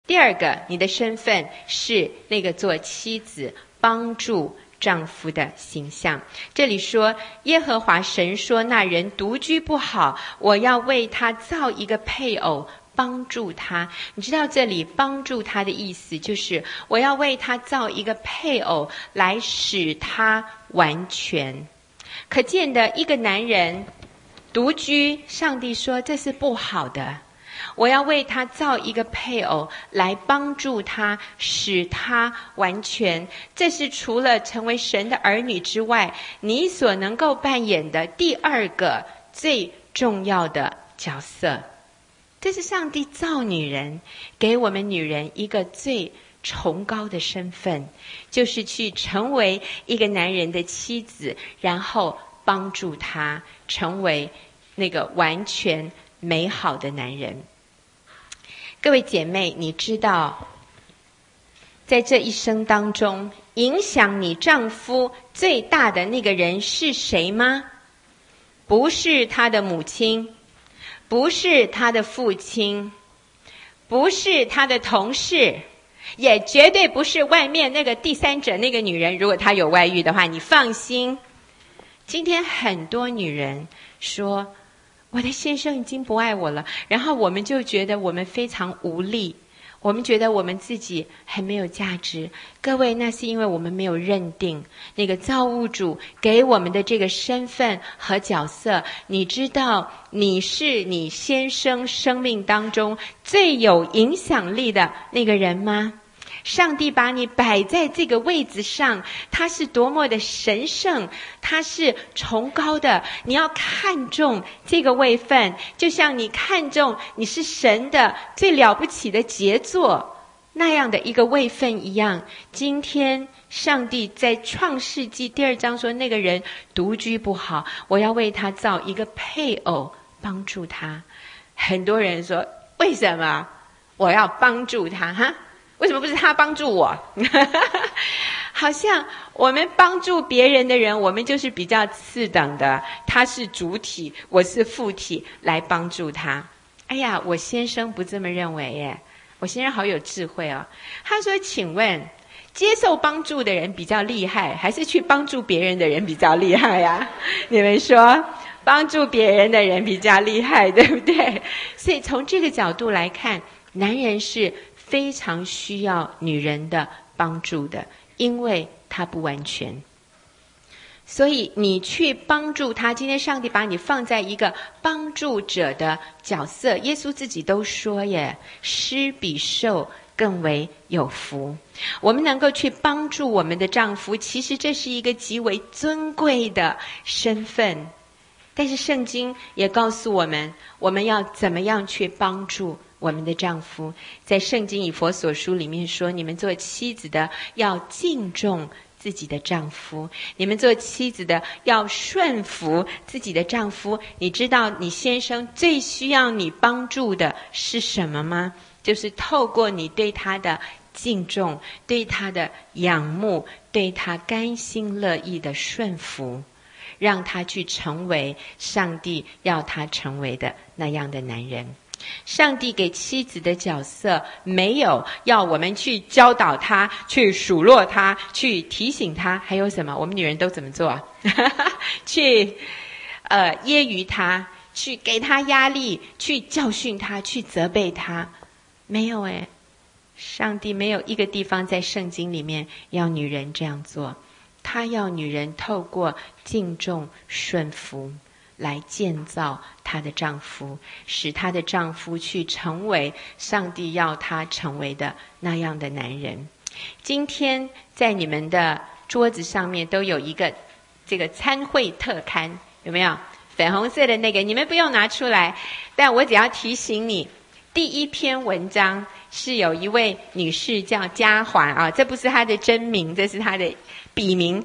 第二个，你的身份是那个做妻子帮助丈夫的形象。这里说，耶和华神说，那人独居不好，我要为他造一个配偶帮助他。你知道这里帮助他的意思，就是我要为他造一个配偶来使他完全。可见的，一个男人独居，上帝说这是不好的，我要为他造一个配偶来帮助他，使他完全。这是除了成为神的儿女之外，你所能够扮演的第二个最重要的角色。这是上帝造女人，给我们女人一个最崇高的身份，就是去成为一个男人的妻子，然后帮助他成为那个完全美好的男人。各位姐妹，你知道在这一生当中，影响你丈夫最大的那个人是谁吗？不是他的母亲，不是他的父亲，不是他的同事，也绝对不是外面那个第三者那个女人。如果她有外遇的话，你放心。今天很多女人说，我的先生已经不爱我了，然后我们就觉得我们非常无力，我们觉得我们自己很没有价值。各位，那是因为我们没有认定那个造物主给我们的这个身份和角色。你知道你是你先生生命当中最有影响力的那个人吗？上帝把你摆在这个位置上，他是多么的神圣，他是崇高的。你要看重这个位分，就像你看重你是神的最了不起的杰作那样的一个位分一样。今天上帝在创世纪第2章说，那个人独居不好，我要为他造一个配偶帮助他。很多人说，为什么我要帮助他哈？为什么不是他帮助我？好像我们帮助别人的人，我们就是比较次等的，他是主体，我是副体，来帮助他。哎呀，我先生不这么认为耶，我先生好有智慧哦。他说，请问接受帮助的人比较厉害，还是去帮助别人的人比较厉害呀？你们说帮助别人的人比较厉害，对不对？所以从这个角度来看，男人是非常需要女人的帮助的，因为他不完全。所以你去帮助他，今天上帝把你放在一个帮助者的角色。耶稣自己都说耶，施比受更为有福。我们能够去帮助我们的丈夫，其实这是一个极为尊贵的身份。但是圣经也告诉我们，我们要怎么样去帮助我们的丈夫。在圣经以弗所书里面说，你们做妻子的要敬重自己的丈夫，你们做妻子的要顺服自己的丈夫。你知道你先生最需要你帮助的是什么吗？就是透过你对他的敬重，对他的仰慕，对他甘心乐意的顺服，让他去成为上帝要他成为的那样的男人。上帝给妻子的角色没有要我们去教导他，去数落他，去提醒他，还有什么？我们女人都怎么做啊？去揶揄他，去给他压力，去教训他，去责备他。没有诶，上帝没有一个地方在圣经里面要女人这样做。他要女人透过敬重顺服来建造她的丈夫，使她的丈夫去成为上帝要他成为的那样的男人。今天在你们的桌子上面都有一个这个参会特刊，有没有？粉红色的那个，你们不用拿出来，但我只要提醒你，第一篇文章是有一位女士叫嘉华啊，这不是她的真名，这是她的笔名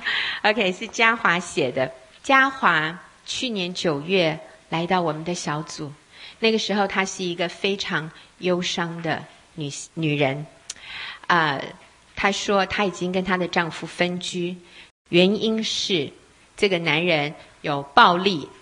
OK， 是嘉华写的。嘉华去年9月来到我们的小组，那个时候她是一个非常忧伤的女人她说她已经跟她的丈夫分居，原因是这个男人有暴力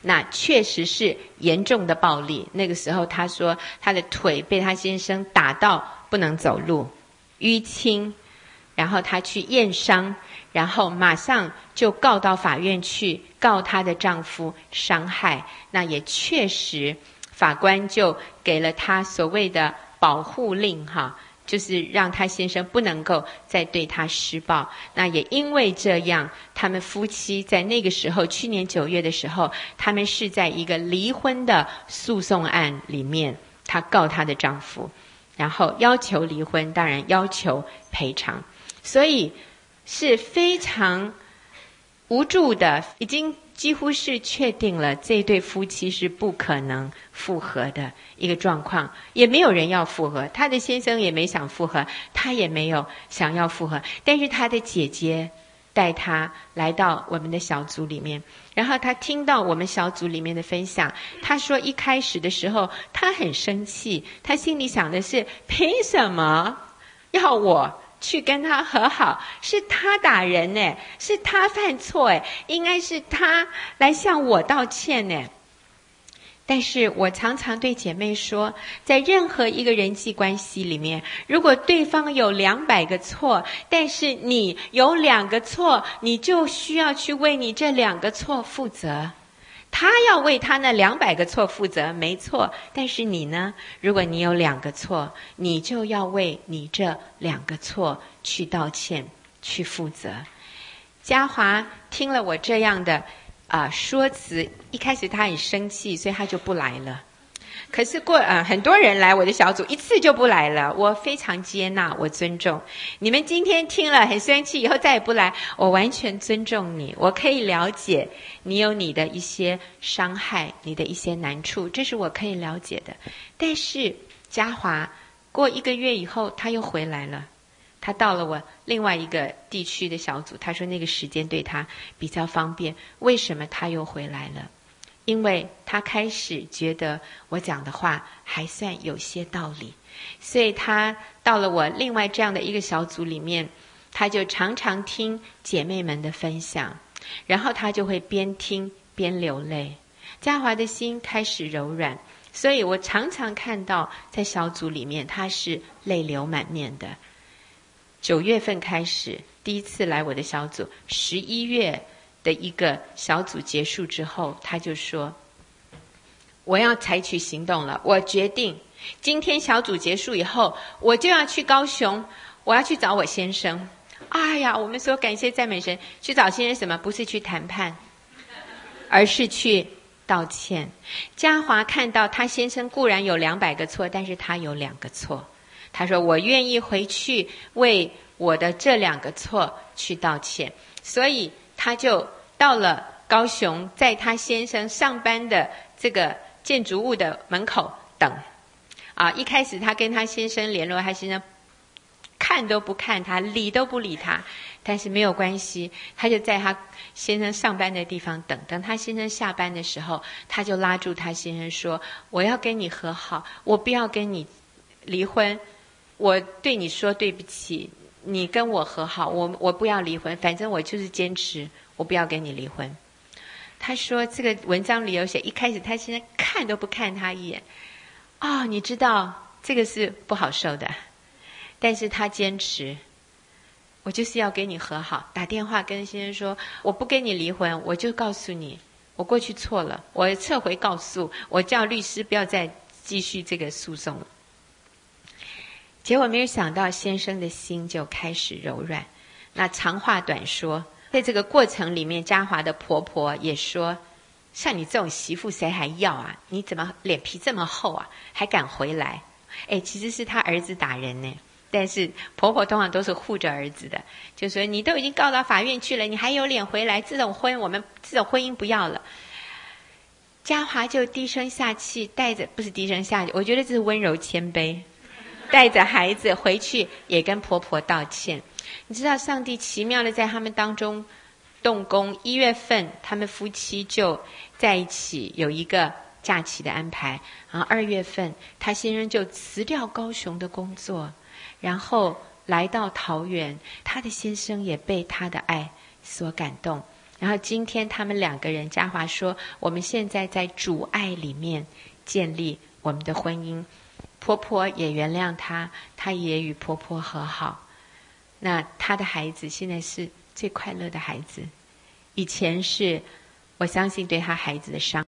那确实是严重的暴力。那个时候他说他的腿被他先生打到不能走路，淤青，然后他去验伤，然后马上就告到法院去，告她的丈夫伤害。那也确实法官就给了他所谓的保护令哈，就是让他先生不能够再对他施暴。那也因为这样，他们夫妻在那个时候，去年9月的时候，他们是在一个离婚的诉讼案里面，她告她的丈夫，然后要求离婚，当然要求赔偿。所以是非常无助的，已经几乎是确定了这对夫妻是不可能复合的一个状况，也没有人要复合，他的先生也没想复合，他也没有想要复合。但是他的姐姐带他来到我们的小组里面，然后他听到我们小组里面的分享，他说一开始的时候他很生气，他心里想的是凭什么要我去跟他和好，是他打人呢，是他犯错，应该是他来向我道歉呢。但是我常常对姐妹说，在任何一个人际关系里面，如果对方有200个错，但是你有2个错，你就需要去为你这2个错负责。他要为他那200个错负责，没错。但是你呢？如果你有2个错，你就要为你这2个错去道歉，去负责。嘉华听了我这样的说辞，一开始他很生气，所以他就不来了。可是很多人来我的小组，一次就不来了。我非常接纳，我尊重。你们今天听了很生气，以后再也不来，我完全尊重你。我可以了解你有你的一些伤害，你的一些难处，这是我可以了解的。但是嘉华过1个月以后，他又回来了。他到了我另外一个地区的小组，他说那个时间对他比较方便。为什么他又回来了？因为他开始觉得我讲的话还算有些道理，所以他到了我另外这样的一个小组里面，他就常常听姐妹们的分享，然后他就会边听边流泪。嘉华的心开始柔软，所以我常常看到在小组里面他是泪流满面的。9月份开始第一次来我的小组，11月的一个小组结束之后，他就说我要采取行动了，我决定今天小组结束以后，我就要去高雄，我要去找我先生。哎呀，我们说感谢赞美神，去找先生什么？不是去谈判，而是去道歉。嘉华看到他先生固然有200个错，但是他有2个错。他说我愿意回去为我的这2个错去道歉。所以他就到了高雄，在他先生上班的这个建筑物的门口等。一开始他跟他先生联络，他先生看都不看他，理都不理他。但是没有关系，他就在他先生上班的地方等。等他先生下班的时候，他就拉住他先生说，我要跟你和好，我不要跟你离婚，我对你说对不起，你跟我和好，我不要离婚，反正我就是坚持我不要跟你离婚。他说这个文章里有写，一开始他现在看都不看他一眼。你知道这个是不好受的，但是他坚持，我就是要跟你和好。打电话跟先生说我不跟你离婚，我就告诉你我过去错了，我撤回告诉，我叫律师不要再继续这个诉讼了。结果没有想到先生的心就开始柔软。那长话短说，在这个过程里面，嘉华的婆婆也说，像你这种媳妇谁还要啊？你怎么脸皮这么厚啊？还敢回来？其实是他儿子打人呢，但是婆婆通常都是护着儿子的，就说你都已经告到法院去了，你还有脸回来？这种婚姻不要了。嘉华就低声下气，不是低声下气，我觉得这是温柔谦卑，带着孩子回去也跟婆婆道歉。你知道上帝奇妙的在他们当中动工，1月份他们夫妻就在一起，有一个假期的安排。然后2月份他先生就辞掉高雄的工作，然后来到桃园。他的先生也被他的爱所感动， 然后今天他们2个人，嘉华说我们现在在主爱里面建立我们的婚姻，婆婆也原谅他，他也与婆婆和好。那他的孩子现在是最快乐的孩子，以前是我相信对他孩子的伤。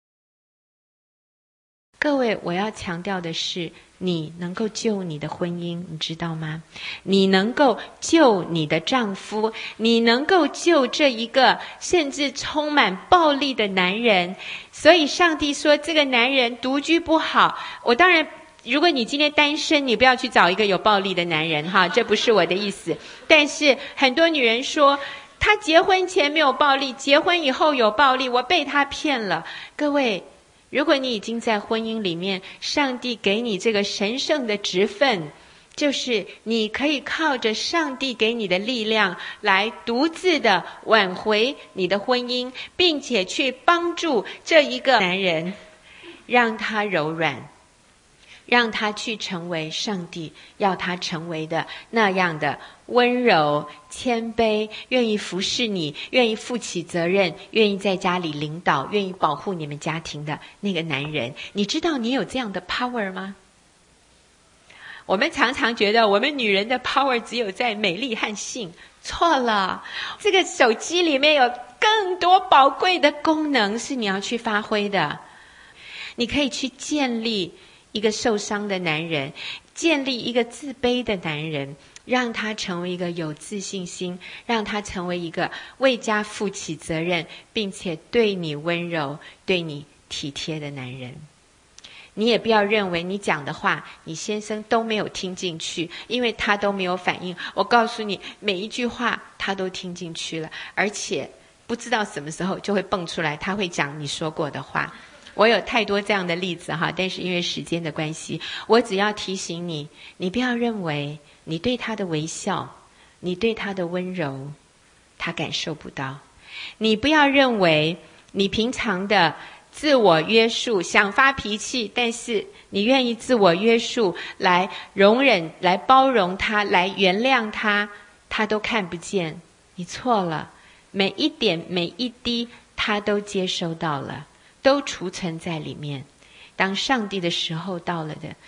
各位，我要强调的是，你能够救你的婚姻，你知道吗？你能够救你的丈夫，你能够救这一个甚至充满暴力的男人。所以上帝说这个男人独居不好。我当然如果你今天单身，你不要去找一个有暴力的男人哈，这不是我的意思。但是很多女人说他结婚前没有暴力，结婚以后有暴力，我被他骗了。各位，如果你已经在婚姻里面，上帝给你这个神圣的职分，就是你可以靠着上帝给你的力量来独自的挽回你的婚姻，并且去帮助这一个男人，让他柔软，让他去成为上帝要他成为的那样的温柔、谦卑，愿意服侍你，愿意负起责任，愿意在家里领导，愿意保护你们家庭的那个男人。你知道你有这样的 power 吗？我们常常觉得我们女人的 power 只有在美丽和性，错了。这个手机里面有更多宝贵的功能是你要去发挥的。你可以去建立一个受伤的男人，建立一个自卑的男人，让他成为一个有自信心，让他成为一个为家负起责任，并且对你温柔、对你体贴的男人。你也不要认为你讲的话你先生都没有听进去，因为他都没有反应。我告诉你，每一句话他都听进去了，而且不知道什么时候就会蹦出来，他会讲你说过的话。我有太多这样的例子哈，但是因为时间的关系，我只要提醒你，你不要认为你对他的微笑，你对他的温柔，他感受不到。你不要认为你平常的自我约束，想发脾气，但是你愿意自我约束，来容忍，来包容他，来原谅他，他都看不见。你错了，每一点每一滴他都接收到了，都储存在里面。当上帝的时候到了的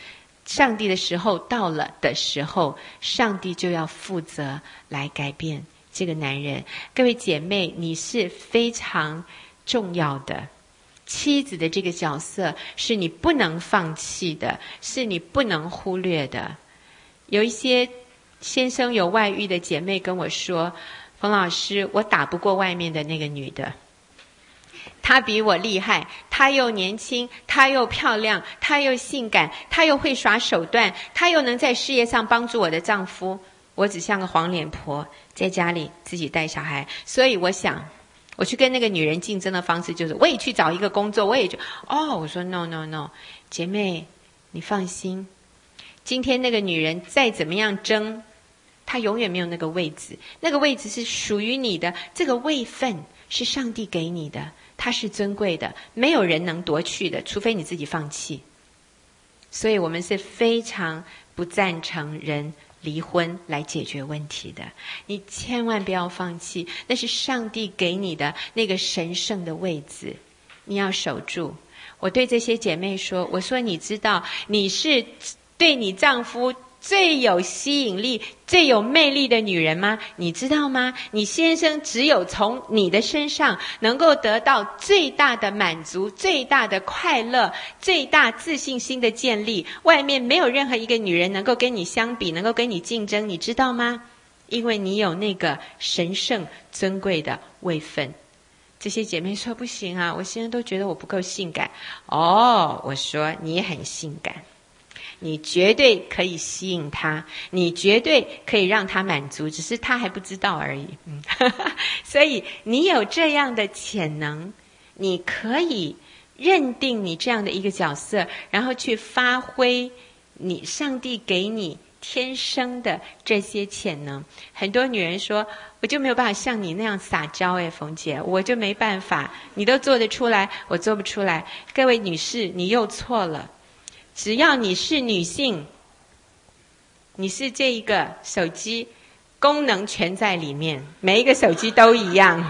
时候，上帝就要负责来改变这个男人。各位姐妹，你是非常重要的，妻子的这个角色是你不能放弃的，是你不能忽略的。有一些先生有外遇的姐妹跟我说，冯老师，我打不过外面的那个女的，她比我厉害，她又年轻，她又漂亮，她又性感，她又会耍手段，她又能在事业上帮助我的丈夫，我只像个黄脸婆，在家里自己带小孩。所以我想我去跟那个女人竞争的方式就是我也去找一个工作，我也就我说 no， 姐妹你放心，今天那个女人再怎么样争，她永远没有那个位置，那个位置是属于你的，这个位分是上帝给你的，它是尊贵的，没有人能夺去的，除非你自己放弃。所以我们是非常不赞成人离婚来解决问题的，你千万不要放弃，那是上帝给你的那个神圣的位置，你要守住。我对这些姐妹说，我说你知道你是对你丈夫最有吸引力、最有魅力的女人吗？你知道吗？你先生只有从你的身上能够得到最大的满足、最大的快乐、最大自信心的建立，外面没有任何一个女人能够跟你相比，能够跟你竞争，你知道吗？因为你有那个神圣尊贵的位分。这些姐妹说不行啊，我先生都觉得我不够性感。我说你很性感，你绝对可以吸引他，你绝对可以让他满足，只是他还不知道而已。所以你有这样的潜能，你可以认定你这样的一个角色，然后去发挥你上帝给你天生的这些潜能。很多女人说，我就没有办法像你那样撒娇冯姐，我就没办法，你都做得出来，我做不出来。各位女士，你又错了。只要你是女性，你是这一个手机功能全在里面，每一个手机都一样。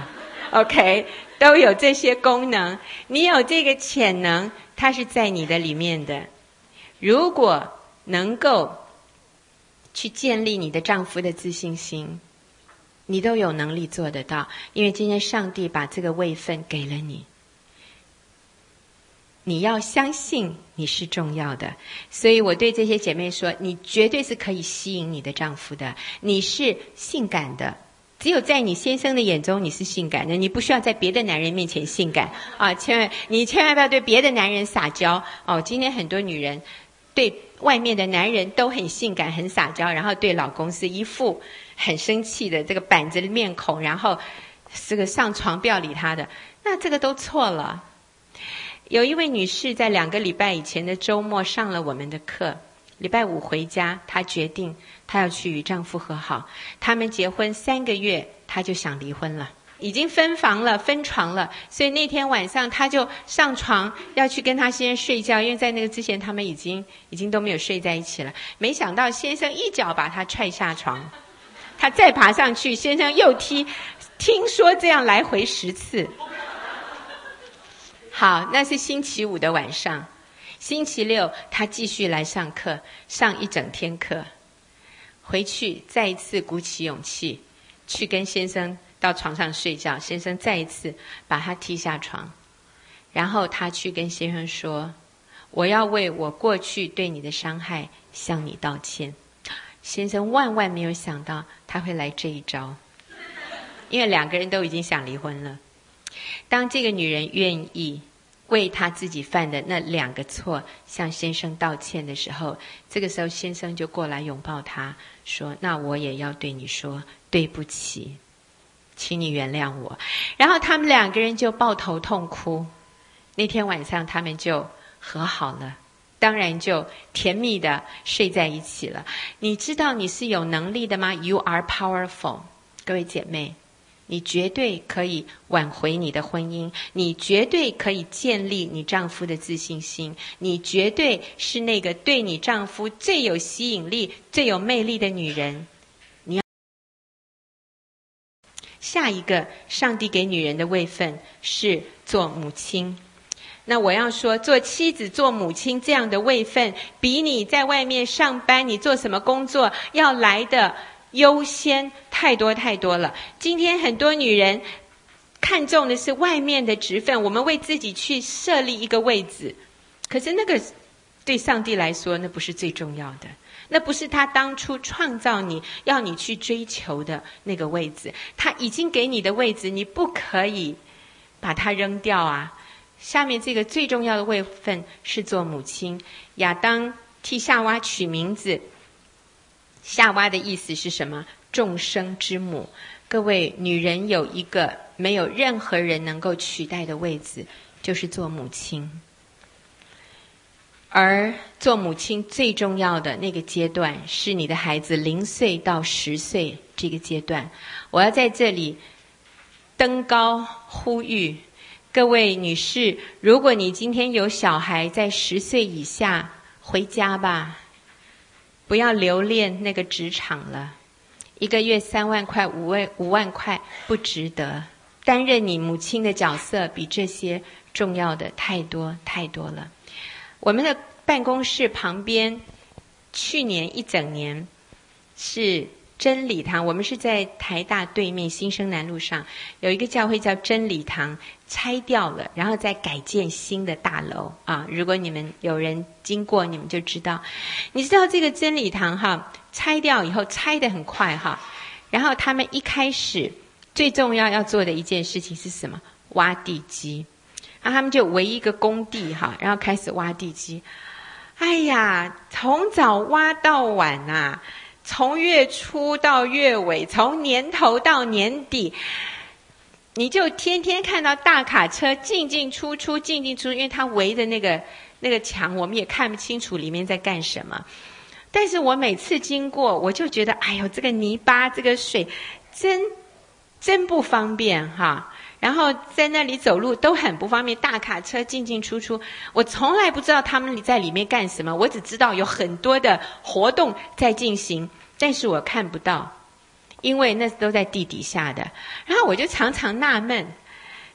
OK， 都有这些功能。你有这个潜能，它是在你的里面的。如果能够去建立你的丈夫的自信心，你都有能力做得到，因为今天上帝把这个位分给了你。你要相信你是重要的，所以我对这些姐妹说，你绝对是可以吸引你的丈夫的，你是性感的，只有在你先生的眼中你是性感的，你不需要在别的男人面前性感啊！你千万不要对别的男人撒娇哦。今天很多女人对外面的男人都很性感很撒娇，然后对老公是一副很生气的这个板子面孔，然后这个上床不要理他的，那这个都错了。有一位女士在2个礼拜以前的周末上了我们的课，礼拜5回家，她决定她要去与丈夫和好。他们结婚3个月，她就想离婚了，已经分房了分床了，所以那天晚上她就上床要去跟她先生睡觉，因为在那个之前他们已经都没有睡在一起了。没想到先生一脚把她踹下床，她再爬上去，先生又踢，听说这样来回10次。好，那是星期5的晚上。星期6他继续来上课，上1整天课，回去再一次鼓起勇气去跟先生到床上睡觉，先生再一次把他踢下床，然后他去跟先生说，我要为我过去对你的伤害向你道歉。先生万万没有想到他会来这一招，因为2个人都已经想离婚了。当这个女人愿意为她自己犯的那2个错向先生道歉的时候，这个时候先生就过来拥抱她，说，那我也要对你说对不起，请你原谅我。然后他们2个人就抱头痛哭。那天晚上他们就和好了，当然就甜蜜的睡在一起了。你知道你是有能力的吗？ You are powerful。 各位姐妹，你绝对可以挽回你的婚姻，你绝对可以建立你丈夫的自信心，你绝对是那个对你丈夫最有吸引力最有魅力的女人。你要下一个上帝给女人的位分是做母亲。那我要说，做妻子做母亲这样的位分，比你在外面上班你做什么工作要来的优先太多太多了。今天很多女人看重的是外面的职分，我们为自己去设立一个位置，可是那个对上帝来说那不是最重要的，那不是他当初创造你要你去追求的那个位置，他已经给你的位置你不可以把它扔掉啊。下面这个最重要的位分是做母亲。亚当替夏娃取名字，夏娃的意思是什么？众生之母。各位，女人有一个没有任何人能够取代的位置，就是做母亲。而做母亲最重要的那个阶段是你的孩子0岁到10岁这个阶段。我要在这里登高呼吁各位女士，如果你今天有小孩在10岁以下，回家吧，不要留恋那个职场了。1个月3万块5万块不值得，担任你母亲的角色比这些重要的太多太多了。我们的办公室旁边去年一整年是真理堂，我们是在台大对面新生南路上有一个教会叫真理堂，拆掉了然后再改建新的大楼啊！如果你们有人经过你们就知道。你知道这个真理堂哈，拆掉以后拆得很快哈，然后他们一开始最重要做的一件事情是什么？挖地基。然后他们就围一个工地哈，然后开始挖地基。哎呀，从早挖到晚啊，从月初到月尾，从年头到年底，你就天天看到大卡车进进出出，因为它围的那个墙，我们也看不清楚里面在干什么。但是我每次经过，我就觉得，哎呦，这个泥巴，这个水，真不方便哈。然后在那里走路都很不方便，大卡车进进出出，我从来不知道他们在里面干什么，我只知道有很多的活动在进行，但是我看不到，因为那都在地底下的。然后我就常常纳闷，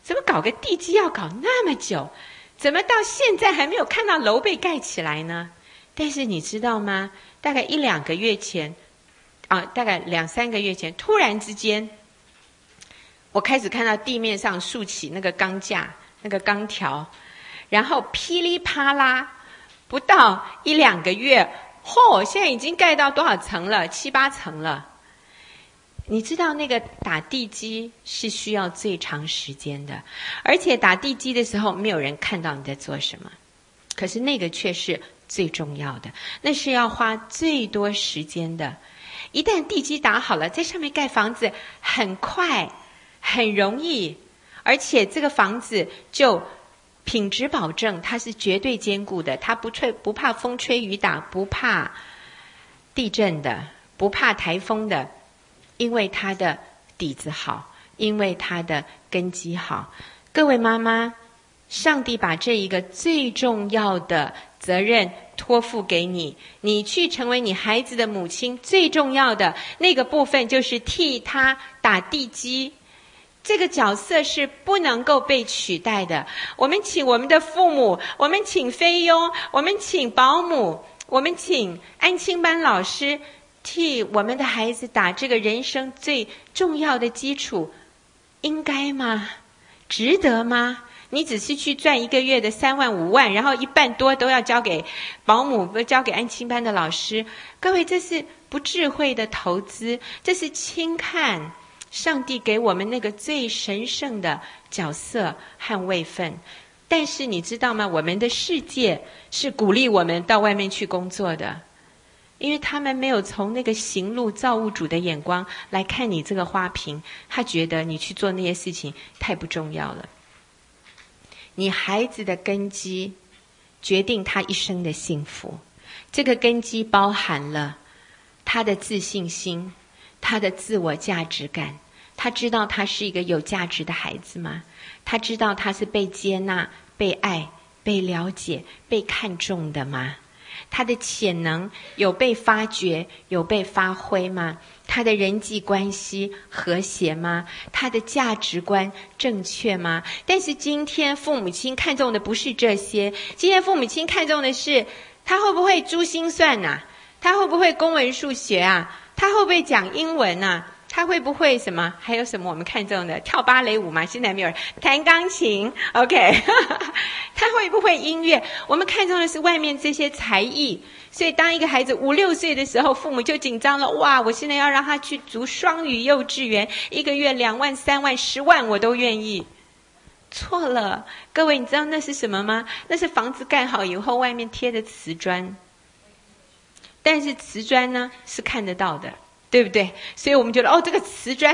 怎么搞个地基要搞那么久？怎么到现在还没有看到楼被盖起来呢？但是你知道吗？大概1-2个月前，大概2-3个月前，突然之间，我开始看到地面上竖起那个钢架、那个钢条，然后噼里啪啦，不到1-2个月，现在已经盖到多少层了？7-8层了。你知道那个打地基是需要最长时间的，而且打地基的时候没有人看到你在做什么，可是那个却是最重要的，那是要花最多时间的。一旦地基打好了，在上面盖房子很快很容易，而且这个房子就品质保证，它是绝对坚固的，它不怕风吹雨打，不怕地震的，不怕台风的，因为它的底子好，因为它的根基好。各位妈妈，上帝把这一个最重要的责任托付给你，你去成为你孩子的母亲，最重要的那个部分就是替他打地基。这个角色是不能够被取代的。我们请我们的父母，我们请菲佣，我们请保姆，我们请安亲班老师，替我们的孩子打这个人生最重要的基础，应该吗？值得吗？你只是去赚1个月的3万5万，然后1半多都要交给保姆，交给安亲班的老师。各位，这是不智慧的投资，这是轻看上帝给我们那个最神圣的角色和位分。但是你知道吗？我们的世界是鼓励我们到外面去工作的，因为他们没有从那个行路造物主的眼光来看你这个花瓶，他觉得你去做那些事情太不重要了。你孩子的根基决定他一生的幸福，这个根基包含了他的自信心，他的自我价值感。他知道他是一个有价值的孩子吗？他知道他是被接纳、被爱、被了解、被看重的吗？他的潜能有被发掘，有被发挥吗？他的人际关系和谐吗？他的价值观正确吗？但是今天父母亲看重的不是这些，今天父母亲看重的是他会不会珠心算啊？他会不会公文数学啊？他会不会讲英文啊？他会不会什么？还有什么我们看重的？跳芭蕾舞吗？现在没有人。弹钢琴 OK 他会不会音乐？我们看重的是外面这些才艺。所以当一个孩子5-6岁的时候，父母就紧张了，哇，我现在要让他去读双语幼稚园，1个月2万3万10万我都愿意。错了，各位，你知道那是什么吗？那是房子盖好以后外面贴的瓷砖。但是瓷砖呢是看得到的，对不对？所以我们觉得这个瓷砖。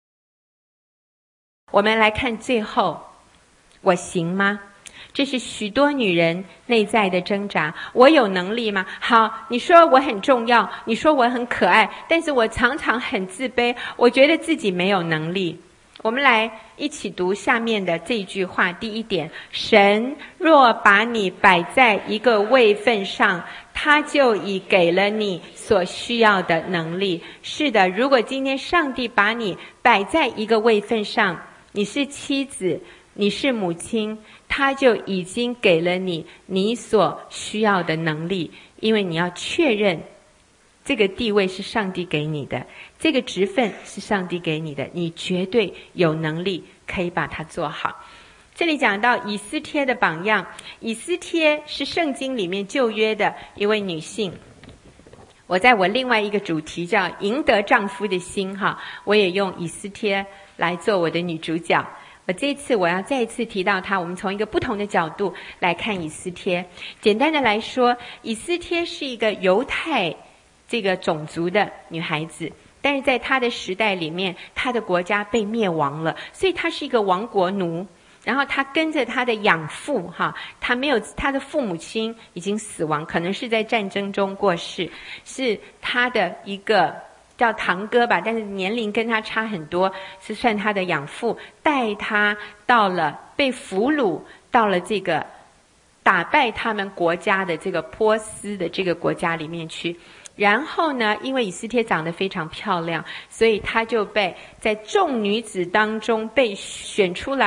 我们来看最后，我行吗？这是许多女人内在的挣扎。我有能力吗？好，你说我很重要，你说我很可爱，但是我常常很自卑，我觉得自己没有能力。我们来一起读下面的这句话。第一点，神若把你摆在一个位分上，他就已给了你所需要的能力。是的，如果今天上帝把你摆在一个位分上，你是妻子，你是母亲，他就已经给了你所需要的能力。因为你要确认这个地位是上帝给你的，这个职分是上帝给你的，你绝对有能力可以把它做好。这里讲到以斯帖的榜样，以斯帖是圣经里面旧约的一位女性。我在我另外一个主题叫赢得丈夫的心我也用以斯帖来做我的女主角。这次我要再一次提到她，我们从一个不同的角度来看以斯帖。简单的来说，以斯帖是一个犹太这个种族的女孩子，但是在她的时代里面，她的国家被灭亡了，所以她是一个亡国奴。然后她跟着她的养父她没有，她的父母亲已经死亡，可能是在战争中过世，是她的一个叫堂哥吧，但是年龄跟她差很多，是算她的养父，带她到了被俘虏，到了这个打败他们国家的这个波斯的这个国家里面去。然后呢，因为以斯帖长得非常漂亮，所以她就被在众女子当中被选出来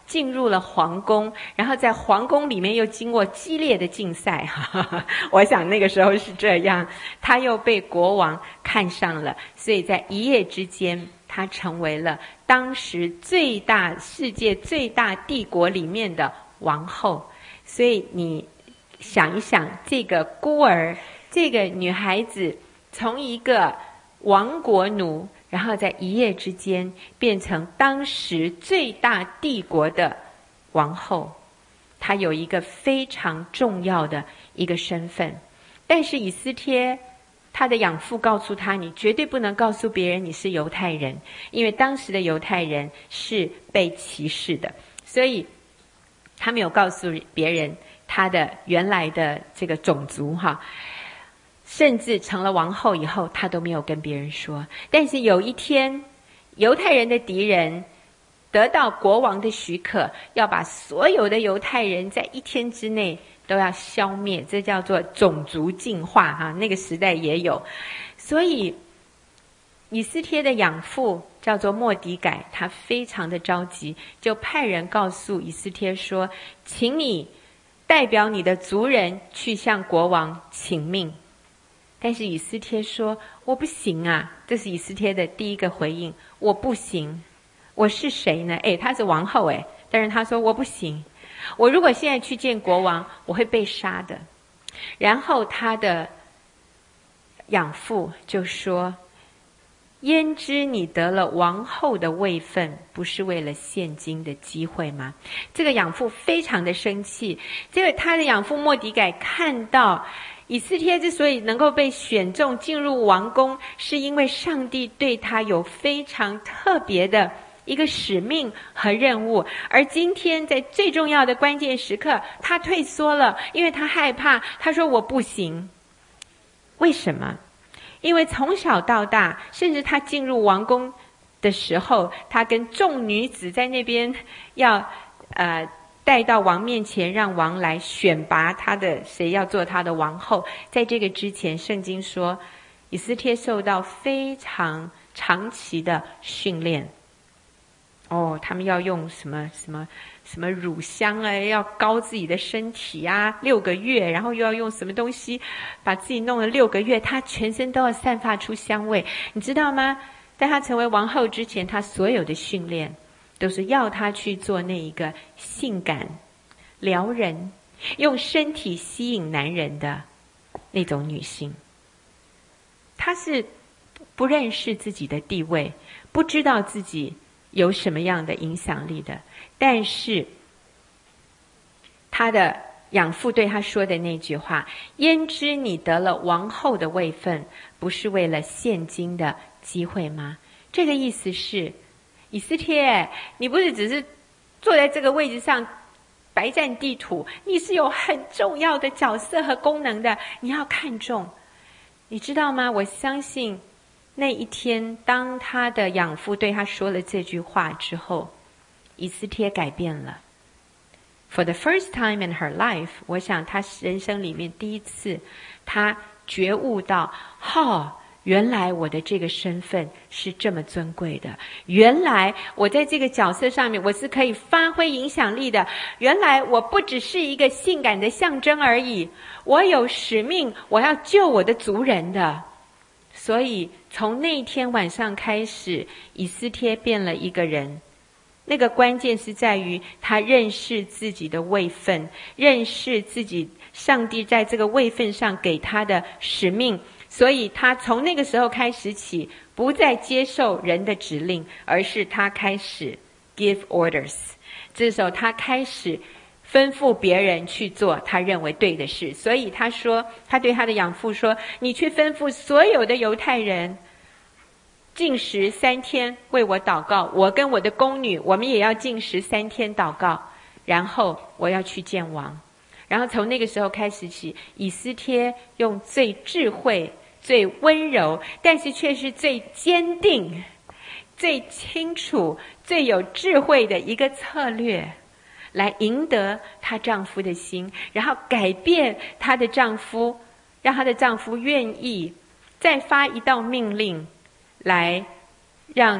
进入了皇宫，然后在皇宫里面又经过激烈的竞赛，我想那个时候是这样，他又被国王看上了，所以在一夜之间，他成为了当时世界最大帝国里面的王后。所以你想一想，这个孤儿，这个女孩子，从一个亡国奴，然后在一夜之间变成当时最大帝国的王后，她有一个非常重要的一个身份。但是以斯帖他的养父告诉他，你绝对不能告诉别人你是犹太人，因为当时的犹太人是被歧视的，所以他没有告诉别人他的原来的这个种族甚至成了王后以后，他都没有跟别人说。但是有一天，犹太人的敌人得到国王的许可，要把所有的犹太人在一天之内都要消灭，这叫做种族净化那个时代也有。所以以斯帖的养父叫做末底改，他非常的着急，就派人告诉以斯帖说，请你代表你的族人去向国王请命。但是以斯帖说，我不行啊，这是以斯帖的第一个回应，我不行。我是谁呢？她是王后但是她说我不行，我如果现在去见国王，我会被杀的。然后他的养父就说，焉知你得了王后的位分，不是为了现今的机会吗？这个养父非常的生气。这个他的养父末底改看到以斯帖之所以能够被选中进入王宫，是因为上帝对他有非常特别的一个使命和任务，而今天在最重要的关键时刻，他退缩了，因为他害怕，他说我不行。为什么？因为从小到大，甚至他进入王宫的时候，他跟众女子在那边要带到王面前，让王来选拔他的谁要做他的王后。在这个之前，圣经说以斯帖受到非常长期的训练。他们要用什么乳香要膏自己的身体6个月，然后又要用什么东西把自己弄了6个月，他全身都要散发出香味，你知道吗？在他成为王后之前，他所有的训练都是要他去做那一个性感撩人，用身体吸引男人的那种女性。他是不认识自己的地位，不知道自己有什么样的影响力的，但是他的养父对他说的那句话，焉知你得了王后的位分，不是为了现今的机会吗？这个意思是，以斯帖，你不是只是坐在这个位置上白占地土，你是有很重要的角色和功能的，你要看重。你知道吗？我相信那一天，当他的养父对他说了这句话之后，以斯帖改变了。For the first time in her life， 我想他人生里面第一次，他觉悟到，原来我的这个身份是这么尊贵的，原来我在这个角色上面我是可以发挥影响力的，原来我不只是一个性感的象征而已，我有使命，我要救我的族人的。所以从那一天晚上开始，以斯帖变了一个人。那个关键是在于他认识自己的位分，认识自己上帝在这个位分上给他的使命，所以他从那个时候开始起，不再接受人的指令，而是他开始 give orders。 这时候他开始吩咐别人去做他认为对的事。所以他说，他对他的养父说，你去吩咐所有的犹太人禁食3天为我祷告，我跟我的宫女我们也要禁食3天祷告，然后我要去见王。然后从那个时候开始起，以斯帖用最智慧最温柔，但是却是最坚定最清楚最有智慧的一个策略，来赢得她丈夫的心，然后改变她的丈夫，让她的丈夫愿意再发一道命令，来让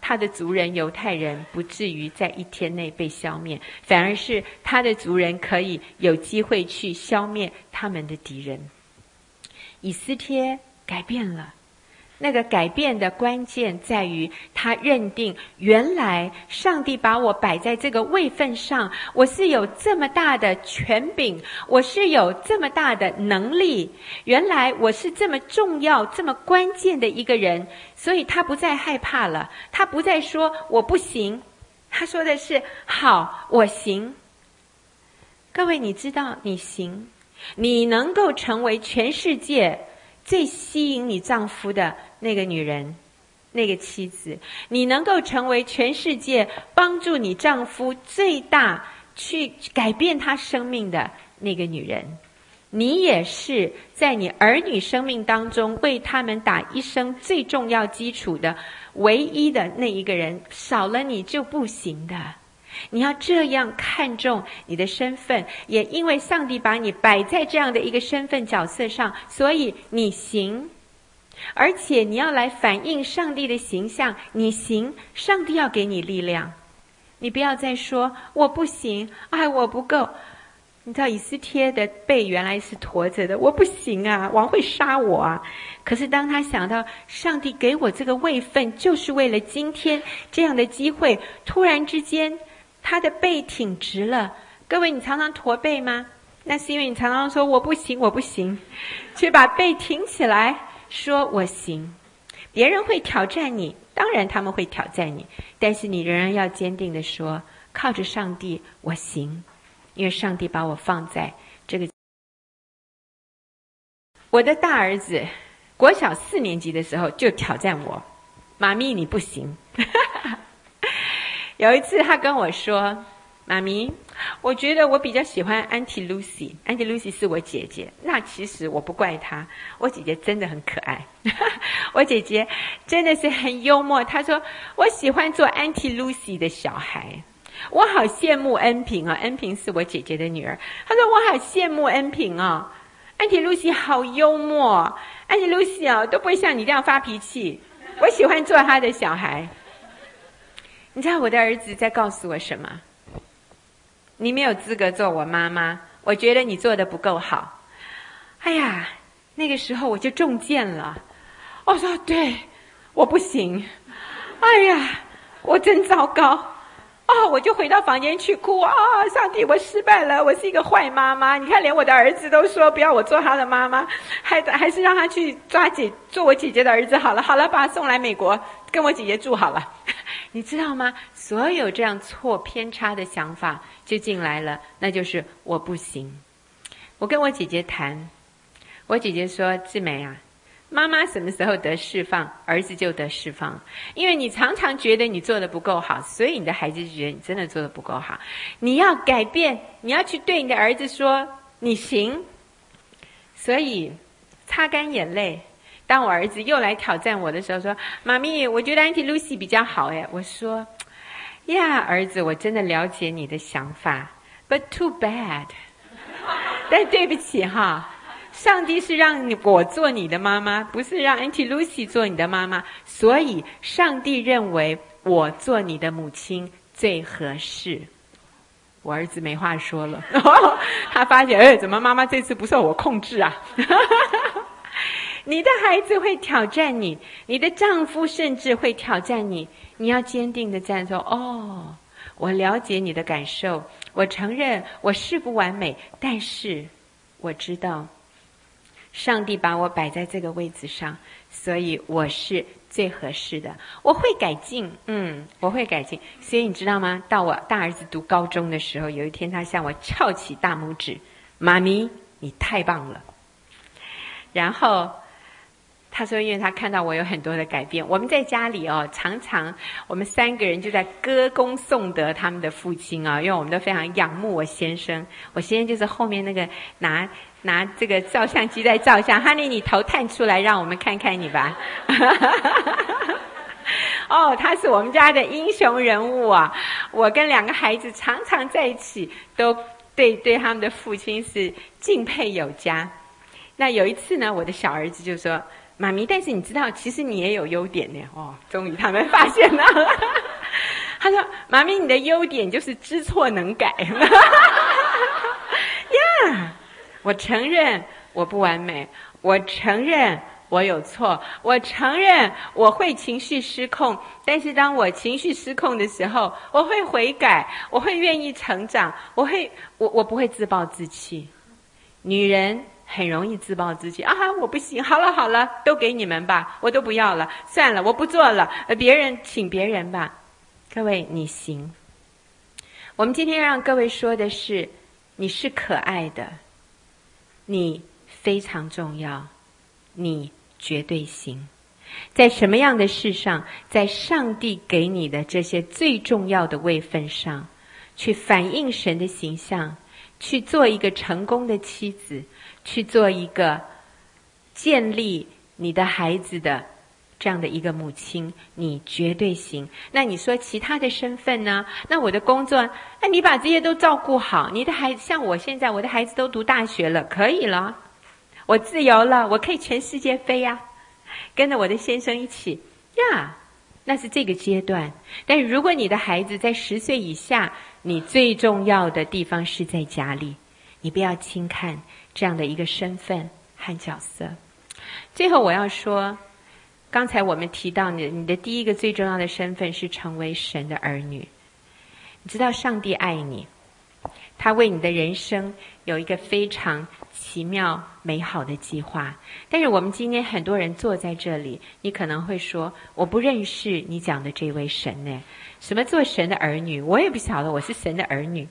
他的族人犹太人不至于在一天内被消灭，反而是他的族人可以有机会去消灭他们的敌人。以斯帖改变了，那个改变的关键在于他认定，原来上帝把我摆在这个位分上，我是有这么大的权柄，我是有这么大的能力，原来我是这么重要这么关键的一个人，所以他不再害怕了，他不再说我不行，他说的是好，我行。各位，你知道你行，你能够成为全世界最吸引你丈夫的那个女人，那个妻子，你能够成为全世界帮助你丈夫最大去改变他生命的那个女人，你也是在你儿女生命当中为他们打一生最重要基础的唯一的那一个人，少了你就不行的。你要这样看重你的身份，也因为上帝把你摆在这样的一个身份角色上，所以你行，而且你要来反映上帝的形象，你行，上帝要给你力量。你不要再说我不行，我不够。你知道以斯帖的背原来是驼着的，我不行啊，王会杀我啊。可是当他想到上帝给我这个位分就是为了今天这样的机会，突然之间他的背挺直了。各位，你常常驼背吗？那是因为你常常说我不行，我不行，却把背挺起来说我行。别人会挑战你，当然他们会挑战你，但是你仍然要坚定地说，靠着上帝我行，因为上帝把我放在这个。我的大儿子国小4年级的时候就挑战我，妈咪你不行。有一次他跟我说，妈咪，我觉得我比较喜欢 Auntie Lucy。Auntie Lucy 是我姐姐，那其实我不怪她，我姐姐真的很可爱。我姐姐真的是很幽默。她说我喜欢做 Auntie Lucy 的小孩，我好羡慕恩平啊，恩平是我姐姐的女儿。她说我好羡慕恩平啊，Auntie Lucy 好幽默，Auntie Lucy 都不会像你这样发脾气，我喜欢做她的小孩。你知道我的儿子在告诉我什么？你没有资格做我妈妈，我觉得你做得不够好。哎呀，那个时候我就中箭了。我说对，我不行。哎呀，我真糟糕。我就回到房间去哭上帝，我失败了，我是一个坏妈妈。你看连我的儿子都说不要我做他的妈妈，还是让他去做我姐姐的儿子好了，把他送来美国跟我姐姐住好了。你知道吗？所有这样偏差的想法就进来了，那就是我不行。我跟我姐姐谈，我姐姐说，志美啊，妈妈什么时候得释放，儿子就得释放。因为你常常觉得你做得不够好，所以你的孩子就觉得你真的做得不够好。你要改变，你要去对你的儿子说你行。所以擦干眼泪，当我儿子又来挑战我的时候，说妈咪，我觉得 Auntie Lucy 比较好。我说呀，儿子，我真的了解你的想法 ，but too bad。但对不起哈，上帝是让我做你的妈妈，不是让 Auntie Lucy 做你的妈妈，所以上帝认为我做你的母亲最合适。我儿子没话说了，他发现，怎么妈妈这次不受我控制啊？你的孩子会挑战你，你的丈夫甚至会挑战你，你要坚定地站说，我了解你的感受，我承认我是不完美，但是我知道上帝把我摆在这个位置上，所以我是最合适的，我会改进，我会改进。所以你知道吗？到我大儿子读高中的时候，有一天他向我翘起大拇指，妈咪，你太棒了。然后他说，因为他看到我有很多的改变，我们在家里常常我们3个人就在歌功颂德他们的父亲因为我们都非常仰慕我先生。我先生就是后面那个拿这个照相机在照相，Honey，你头探出来让我们看看你吧。他是我们家的英雄人物啊！我跟2个孩子常常在一起，都对他们的父亲是敬佩有加。那有一次呢，我的小儿子就说， 妈咪，但是你知道其实你也有优点呢。哦，终于他们发现了。他说妈咪，你的优点就是知错能改。呀，我承认我不完美，我承认我有错，我承认我会情绪失控，但是当我情绪失控的时候，我会悔改，我会愿意成长，我不会自暴自弃。女人很容易自暴自弃啊，我不行，好了，都给你们吧，我都不要了，算了，我不做了，别人请别人吧。各位，你行。我们今天让各位说的是，你是可爱的，你非常重要，你绝对行。在什么样的事上，在上帝给你的这些最重要的位分上，去反映神的形象，去做一个成功的妻子，去做一个建立你的孩子的这样的一个母亲，你绝对行。那你说其他的身份呢？那我的工作，你把这些都照顾好，你的孩子，像我现在我的孩子都读大学了，可以了，我自由了，我可以全世界飞呀，跟着我的先生一起呀，那是这个阶段。但是如果你的孩子在10岁以下，你最重要的地方是在家里，你不要轻看这样的一个身份和角色。最后我要说，刚才我们提到你的第一个最重要的身份是成为神的儿女。你知道上帝爱你，他为你的人生有一个非常奇妙美好的计划。但是我们今天很多人坐在这里，你可能会说，我不认识你讲的这位神呢，什么做神的儿女，我也不晓得我是神的儿女。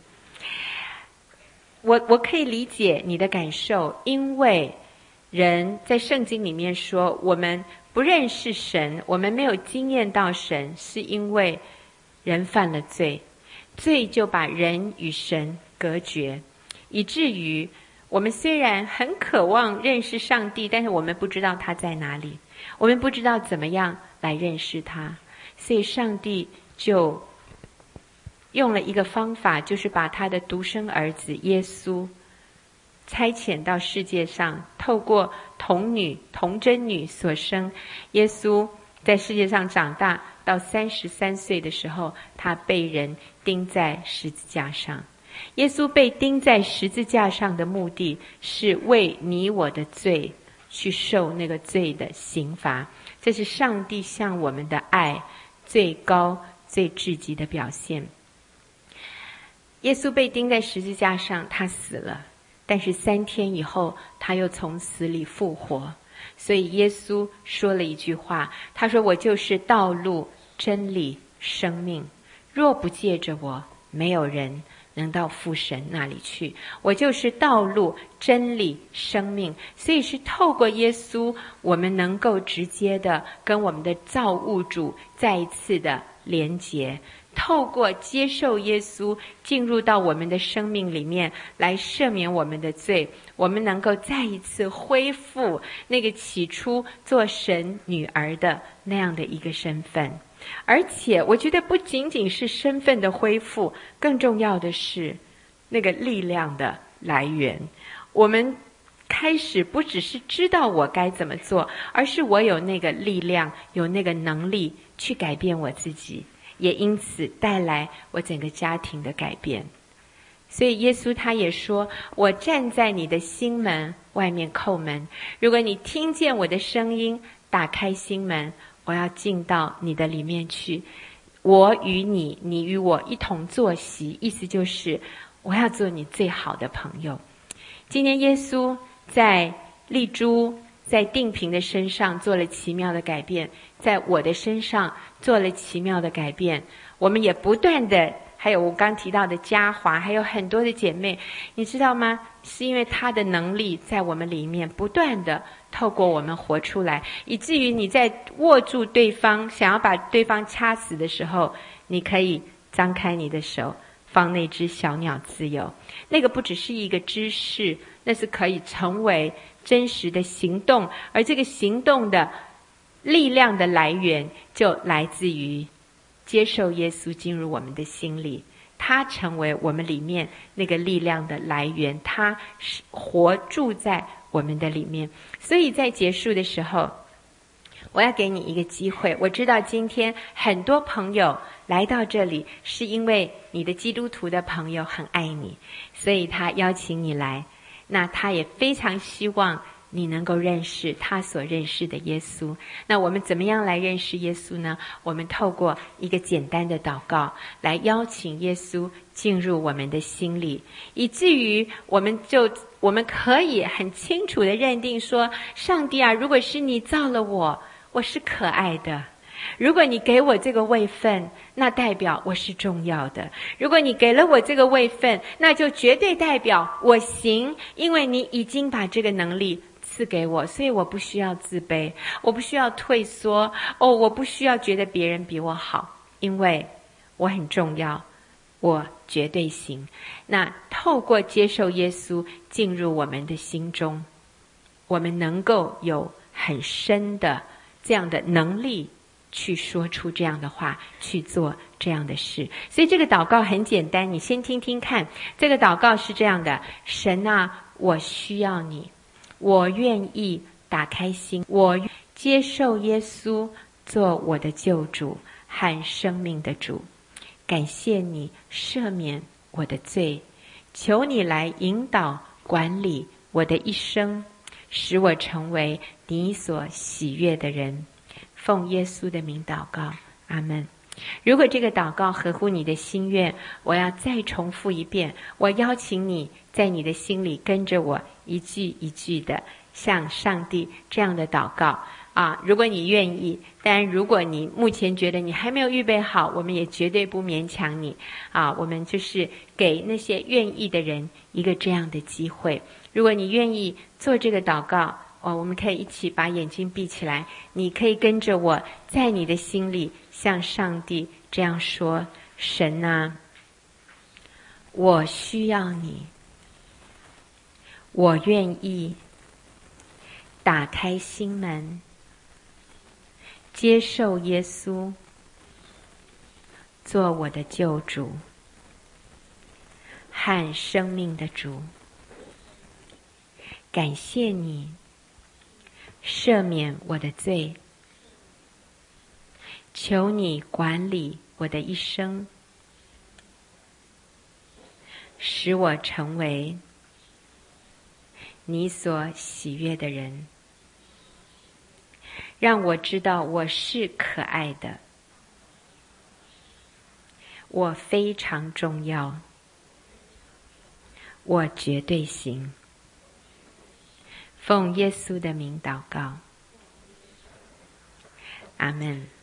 我可以理解你的感受，因为人在圣经里面说，我们不认识神，我们没有经验到神，是因为人犯了罪，罪就把人与神隔绝，以至于我们虽然很渴望认识上帝，但是我们不知道他在哪里，我们不知道怎么样来认识他，所以上帝就用了一个方法，就是把他的独生儿子耶稣差遣到世界上，透过童贞女所生，耶稣在世界上长大，到33岁的时候，他被人钉在十字架上。耶稣被钉在十字架上的目的是为你我的罪去受那个罪的刑罚，这是上帝向我们的爱最高最至极的表现。耶稣被钉在十字架上，他死了，但是3天以后他又从死里复活。所以耶稣说了一句话，他说，我就是道路真理生命，若不借着我，没有人能到父神那里去。我就是道路真理生命，所以是透过耶稣，我们能够直接的跟我们的造物主再一次的连结，透过接受耶稣进入到我们的生命里面来赦免我们的罪，我们能够再一次恢复那个起初做神女儿的那样的一个身份。而且我觉得不仅仅是身份的恢复，更重要的是那个力量的来源。我们开始不只是知道我该怎么做，而是我有那个力量，有那个能力去改变我自己，也因此带来我整个家庭的改变。所以耶稣他也说，我站在你的心门外面叩门，如果你听见我的声音，打开心门，我要进到你的里面去，我与你，你与我一同坐席，意思就是我要做你最好的朋友。今天耶稣在丽珠在定平的身上做了奇妙的改变，在我的身上做了奇妙的改变。我们也不断的，还有我刚提到的嘉华，还有很多的姐妹，你知道吗？是因为她的能力在我们里面不断的透过我们活出来，以至于你在握住对方，想要把对方掐死的时候，你可以张开你的手，放那只小鸟自由。那个不只是一个知识，那是可以成为真实的行动，而这个行动的力量的来源就来自于接受耶稣进入我们的心里，他成为我们里面那个力量的来源，他是活住在我们的里面。所以在结束的时候， 我要给你一个机会，我知道今天很多朋友来到这里，是因为你的基督徒的朋友很爱你，所以他邀请你来。那他也非常希望你能够认识他所认识的耶稣。那我们怎么样来认识耶稣呢？我们透过一个简单的祷告，来邀请耶稣进入我们的心里，以至于我们可以很清楚地认定说，上帝啊，如果是你造了我，我是可爱的。如果你给我这个位分，那代表我是重要的。如果你给了我这个位分，那就绝对代表我行，因为你已经把这个能力赐给我，所以我不需要自卑，我不需要退缩，我不需要觉得别人比我好，因为我很重要，我绝对行。那透过接受耶稣进入我们的心中，我们能够有很深的这样的能力去说出这样的话，去做这样的事。所以这个祷告很简单，你先听听看。这个祷告是这样的：神啊，我需要你，我愿意打开心，我接受耶稣做我的救主和生命的主。感谢你赦免我的罪，求你来引导管理我的一生，使我成为你所喜悦的人。奉耶稣的名祷告，阿们。如果这个祷告合乎你的心愿，我要再重复一遍，我邀请你在你的心里跟着我一句一句的向上帝这样的祷告啊！如果你愿意，但如果你目前觉得你还没有预备好，我们也绝对不勉强你啊！我们就是给那些愿意的人一个这样的机会。如果你愿意做这个祷告，我们可以一起把眼睛闭起来，你可以跟着我在你的心里向上帝这样说：神啊，我需要你，我愿意打开心门，接受耶稣做我的救主和生命的主。感谢你赦免我的罪，求你管理我的一生，使我成为你所喜悦的人，让我知道我是可爱的，我非常重要，我绝对行。奉耶稣的名祷告，阿们。